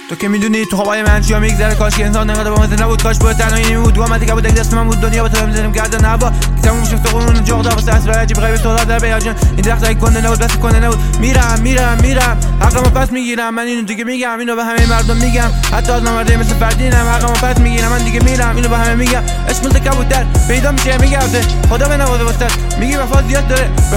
تو که میدونی تو خوابای من چیا میگذره، کاش که انسان نقدر با مزه نبود، کاش بود تنهایی نمیبود، گامتی که بود اگه دست من بود دنیا با تو میزنم گردن هوا تموم میشم تو قرون جغدا واسه اسرا عجیب غریب تو در بیاجن این درخت های کنده نبود بس کنده نبود. میرم حقمو پس میگیرم، من اینو دیگه میگم، اینو به همه مردم میگم، حتی از نمرده مثل فردینم. حقمو پس میگیرم، من دیگه میرم، اینو به همه میگم. عشق مثل کبوتر پیدا میشه میگرده، خدا بنوازه واسه میگی وفا زیاد داره.